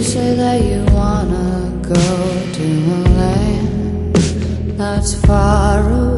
say that you wanna go to a land that's far away.